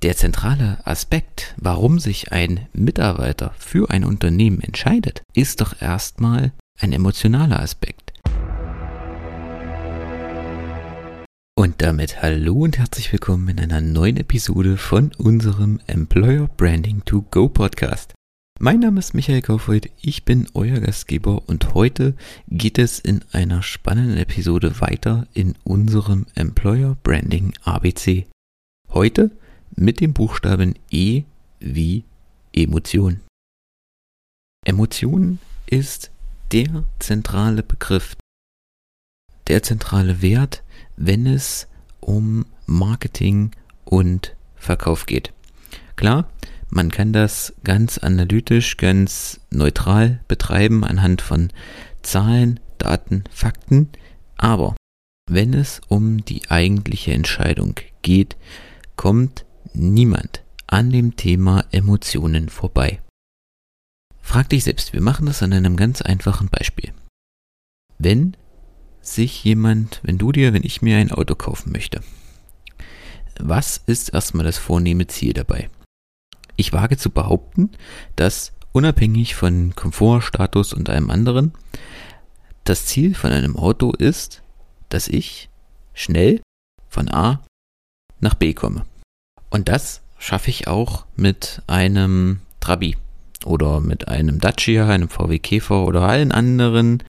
Der zentrale Aspekt, warum sich ein Mitarbeiter für ein Unternehmen entscheidet, ist doch erstmal ein emotionaler Aspekt. Und damit hallo und herzlich willkommen in einer neuen Episode von unserem Employer Branding to Go Podcast. Mein Name ist Michael Kaufreuth, ich bin euer Gastgeber und heute geht es in einer spannenden Episode weiter in unserem Employer Branding ABC. Heute mit dem Buchstaben E wie Emotion. Emotion ist der zentrale Begriff, der zentrale Wert, wenn es um Marketing und Verkauf geht. Klar, man kann das ganz analytisch, ganz neutral betreiben anhand von Zahlen, Daten, Fakten, aber wenn es um die eigentliche Entscheidung geht, kommt niemand an dem Thema Emotionen vorbei. Frag dich selbst, wir machen das an einem ganz einfachen Beispiel. Wenn ich mir ein Auto kaufen möchte, was ist erstmal das vornehme Ziel dabei? Ich wage zu behaupten, dass unabhängig von Komfort, Status und allem anderen, das Ziel von einem Auto ist, dass ich schnell von A nach B komme. Und das schaffe ich auch mit einem Trabi oder mit einem Dacia, einem VW Käfer oder allen anderen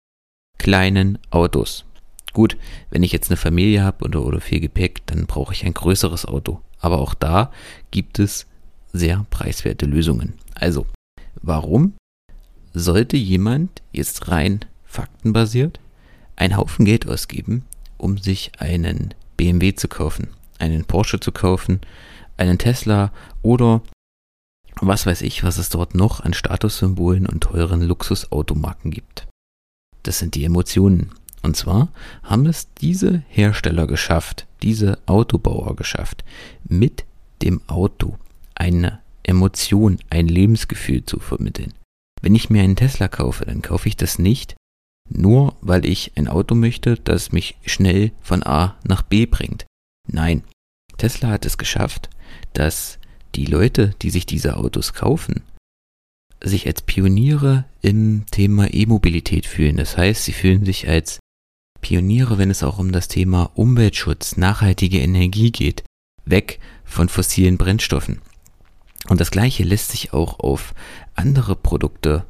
kleinen Autos. Gut, wenn ich jetzt eine Familie habe oder viel Gepäck, dann brauche ich ein größeres Auto. Aber auch da gibt es sehr preiswerte Lösungen. Also, warum sollte jemand jetzt rein faktenbasiert einen Haufen Geld ausgeben, um sich einen BMW zu kaufen, einen Porsche zu kaufen, einen Tesla oder was weiß ich, was es dort noch an Statussymbolen und teuren Luxusautomarken gibt. Das sind die Emotionen. Und zwar haben es diese Hersteller geschafft, diese Autobauer geschafft, mit dem Auto eine Emotion, ein Lebensgefühl zu vermitteln. Wenn ich mir einen Tesla kaufe, dann kaufe ich das nicht nur, weil ich ein Auto möchte, das mich schnell von A nach B bringt. Nein, Tesla hat es geschafft, dass die Leute, die sich diese Autos kaufen, sich als Pioniere im Thema E-Mobilität fühlen. Das heißt, sie fühlen sich als Pioniere, wenn es auch um das Thema Umweltschutz, nachhaltige Energie geht, weg von fossilen Brennstoffen. Und das Gleiche lässt sich auch auf andere Produkte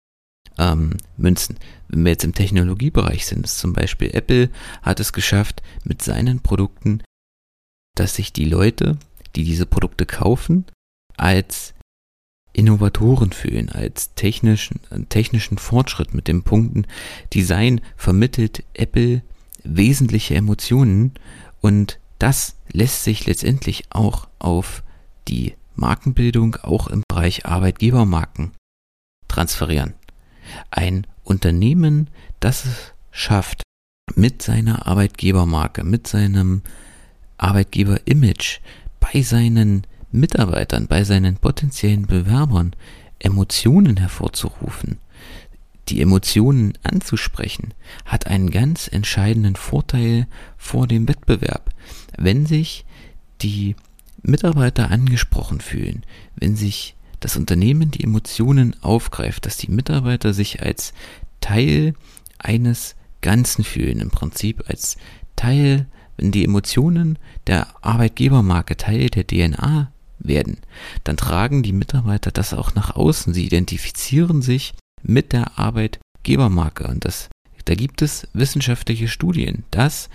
münzen. Wenn wir jetzt im Technologiebereich sind, ist zum Beispiel Apple hat es geschafft, mit seinen Produkten, dass sich die Leute, die diese Produkte kaufen, als Innovatoren fühlen, als technischen Fortschritt mit den Punkten Design vermittelt Apple wesentliche Emotionen und das lässt sich letztendlich auch auf die Markenbildung, auch im Bereich Arbeitgebermarken transferieren. Ein Unternehmen, das es schafft, mit seiner Arbeitgebermarke, mit seinem Arbeitgeber-Image bei seinen Mitarbeitern, bei seinen potenziellen Bewerbern Emotionen hervorzurufen, die Emotionen anzusprechen, hat einen ganz entscheidenden Vorteil vor dem Wettbewerb. Wenn sich die Mitarbeiter angesprochen fühlen, wenn sich das Unternehmen die Emotionen aufgreift, dass die Mitarbeiter sich als Teil eines Ganzen fühlen, im Prinzip als Teil, wenn die Emotionen der Arbeitgebermarke Teil der DNA werden, dann tragen die Mitarbeiter das auch nach außen. Sie identifizieren sich mit der Arbeitgebermarke und da gibt es wissenschaftliche Studien, dass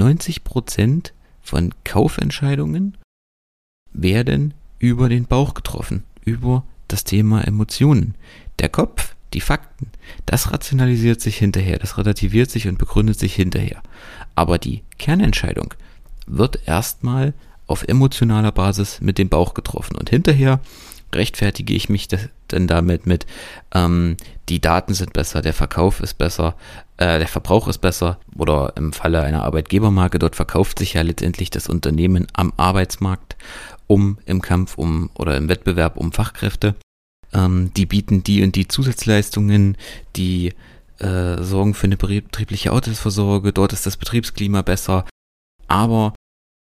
90% von Kaufentscheidungen werden über den Bauch getroffen, über das Thema Emotionen. Der Kopf, die Fakten, das rationalisiert sich hinterher, das relativiert sich und begründet sich hinterher. Aber die Kernentscheidung wird erstmal auf emotionaler Basis mit dem Bauch getroffen. Und hinterher rechtfertige ich mich dann damit mit, die Daten sind besser, der Verkauf ist besser, der Verbrauch ist besser. Oder im Falle einer Arbeitgebermarke, dort verkauft sich ja letztendlich das Unternehmen am Arbeitsmarkt im Kampf oder im Wettbewerb um Fachkräfte. Die bieten die und die Zusatzleistungen, die sorgen für eine betriebliche Altersvorsorge, dort ist das Betriebsklima besser. Aber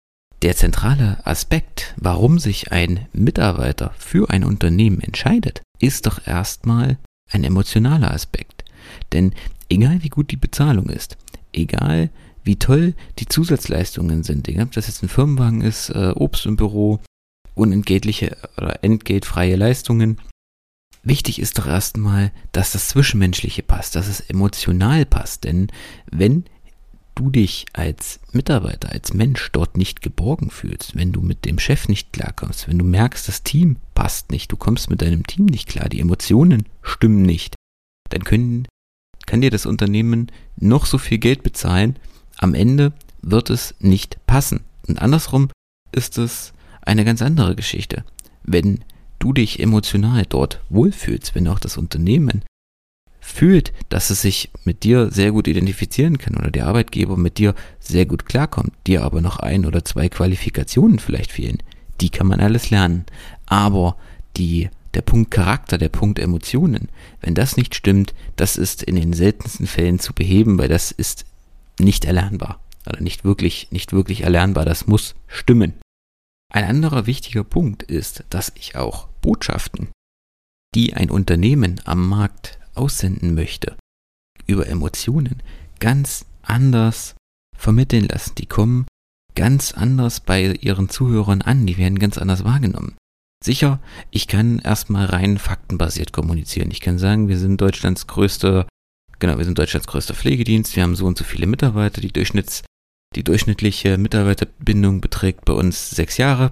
der zentrale Aspekt, warum sich ein Mitarbeiter für ein Unternehmen entscheidet, ist doch erstmal ein emotionaler Aspekt. Denn egal wie gut die Bezahlung ist, egal wie toll die Zusatzleistungen sind, egal ob das jetzt ein Firmenwagen ist, Obst im Büro, unentgeltliche oder entgeltfreie Leistungen, wichtig ist doch erstmal, dass das Zwischenmenschliche passt, dass es emotional passt. Denn wenn du dich als Mitarbeiter, als Mensch dort nicht geborgen fühlst, wenn du mit dem Chef nicht klarkommst, wenn du merkst, das Team passt nicht, du kommst mit deinem Team nicht klar, die Emotionen stimmen nicht, dann kann dir das Unternehmen noch so viel Geld bezahlen, am Ende wird es nicht passen. Und andersrum ist es eine ganz andere Geschichte. Wenn du dich emotional dort wohlfühlst, wenn auch das Unternehmen fühlt, dass es sich mit dir sehr gut identifizieren kann oder der Arbeitgeber mit dir sehr gut klarkommt, dir aber noch 1 oder 2 Qualifikationen vielleicht fehlen, die kann man alles lernen. Aber der Punkt Charakter, der Punkt Emotionen, wenn das nicht stimmt, das ist in den seltensten Fällen zu beheben, weil das ist nicht erlernbar oder nicht wirklich erlernbar, das muss stimmen. Ein anderer wichtiger Punkt ist, dass ich auch Botschaften, die ein Unternehmen am Markt aussenden möchte, über Emotionen ganz anders vermitteln lassen. Die kommen ganz anders bei ihren Zuhörern an, die werden ganz anders wahrgenommen. Sicher, ich kann erstmal rein faktenbasiert kommunizieren. Ich kann sagen, wir sind Deutschlands größter Pflegedienst, wir haben so und so viele Mitarbeiter, die durchschnittliche Mitarbeiterbindung beträgt bei uns 6 Jahre.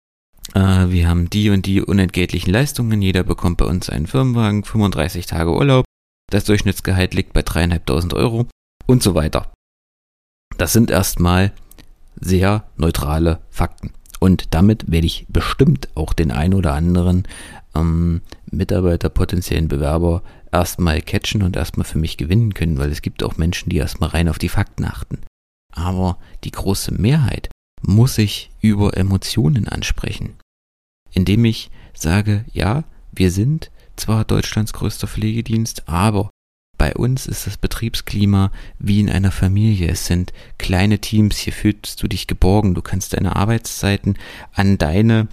Wir haben die und die unentgeltlichen Leistungen, jeder bekommt bei uns einen Firmenwagen, 35 Tage Urlaub, das Durchschnittsgehalt liegt bei 3.500 Euro und so weiter. Das sind erstmal sehr neutrale Fakten. Und damit werde ich bestimmt auch den ein oder anderen Mitarbeiter, potenziellen Bewerber erstmal catchen und erstmal für mich gewinnen können, weil es gibt auch Menschen, die erstmal rein auf die Fakten achten. Aber die große Mehrheit muss ich über Emotionen ansprechen, indem ich sage, ja, wir sind zwar Deutschlands größter Pflegedienst, aber bei uns ist das Betriebsklima wie in einer Familie. Es sind kleine Teams, hier fühlst du dich geborgen, du kannst deine Arbeitszeiten an deine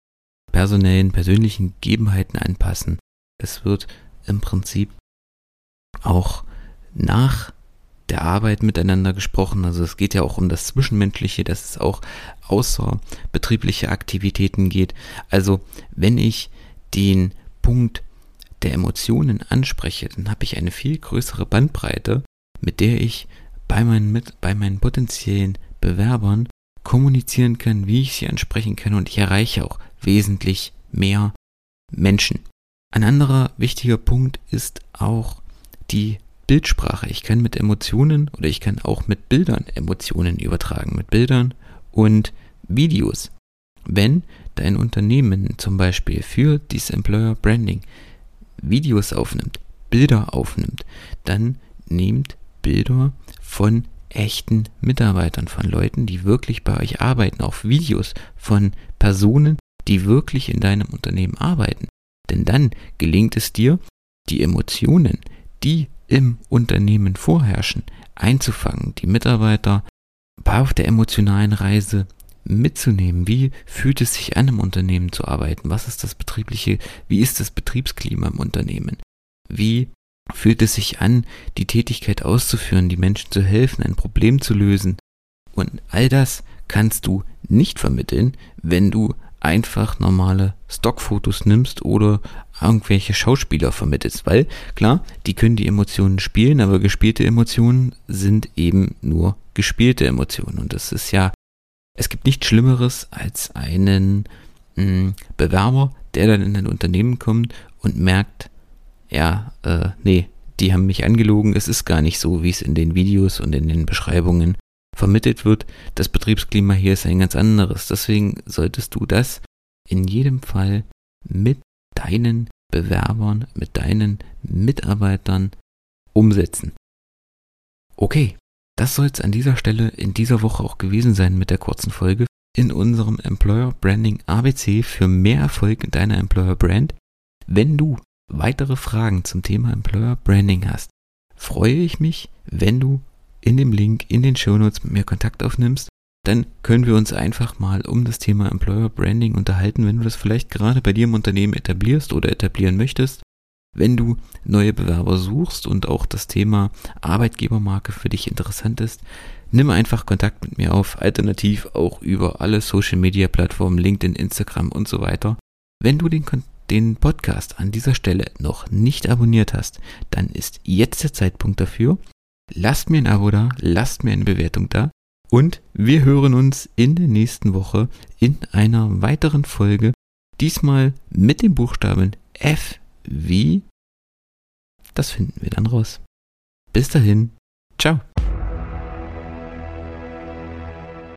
persönlichen Gegebenheiten anpassen. Es wird im Prinzip auch nach der Arbeit miteinander gesprochen. Also es geht ja auch um das Zwischenmenschliche, dass es auch außerbetriebliche Aktivitäten geht. Also wenn ich den Punkt der Emotionen anspreche, dann habe ich eine viel größere Bandbreite, mit der ich bei meinen potenziellen Bewerbern kommunizieren kann, wie ich sie ansprechen kann, und ich erreiche auch wesentlich mehr Menschen. Ein anderer wichtiger Punkt ist auch die Bildsprache. Ich kann mit Emotionen oder ich kann auch mit Bildern Emotionen übertragen, mit Bildern und Videos. Wenn dein Unternehmen zum Beispiel für dieses Employer Branding Videos aufnimmt, Bilder aufnimmt, dann nehmt Bilder von echten Mitarbeitern, von Leuten, die wirklich bei euch arbeiten, auch Videos von Personen, die wirklich in deinem Unternehmen arbeiten. Denn dann gelingt es dir, die Emotionen, die im Unternehmen vorherrschen, einzufangen, die Mitarbeiter auf der emotionalen Reise mitzunehmen. Wie fühlt es sich an, im Unternehmen zu arbeiten? Wie ist das Betriebsklima im Unternehmen? Wie fühlt es sich an, die Tätigkeit auszuführen, die Menschen zu helfen, ein Problem zu lösen? Und all das kannst du nicht vermitteln, wenn du einfach normale Stockfotos nimmst oder irgendwelche Schauspieler vermittelst, weil klar, die können die Emotionen spielen, aber gespielte Emotionen sind eben nur gespielte Emotionen, und das ist ja, es gibt nichts Schlimmeres als einen Bewerber, der dann in ein Unternehmen kommt und merkt, ja, nee, die haben mich angelogen, es ist gar nicht so, wie es in den Videos und in den Beschreibungen vermittelt wird. Das Betriebsklima hier ist ein ganz anderes. Deswegen solltest du das in jedem Fall mit deinen Bewerbern, mit deinen Mitarbeitern umsetzen. Okay, das soll es an dieser Stelle in dieser Woche auch gewesen sein mit der kurzen Folge in unserem Employer Branding ABC für mehr Erfolg in deiner Employer Brand. Wenn du weitere Fragen zum Thema Employer Branding hast, freue ich mich, wenn du in dem Link in den Shownotes mit mir Kontakt aufnimmst dann können wir uns einfach mal um das Thema Employer Branding unterhalten, wenn du das vielleicht gerade bei dir im Unternehmen etablierst oder etablieren möchtest. Wenn du neue Bewerber suchst und auch das Thema Arbeitgebermarke für dich interessant ist, nimm einfach Kontakt mit mir auf, alternativ auch über alle Social Media Plattformen, LinkedIn, Instagram und so weiter. Wenn du den Podcast an dieser Stelle noch nicht abonniert hast, dann ist jetzt der Zeitpunkt dafür. Lasst mir ein Abo da, lasst mir eine Bewertung da und wir hören uns in der nächsten Woche in einer weiteren Folge, diesmal mit dem Buchstaben F wie, das finden wir dann raus. Bis dahin, ciao.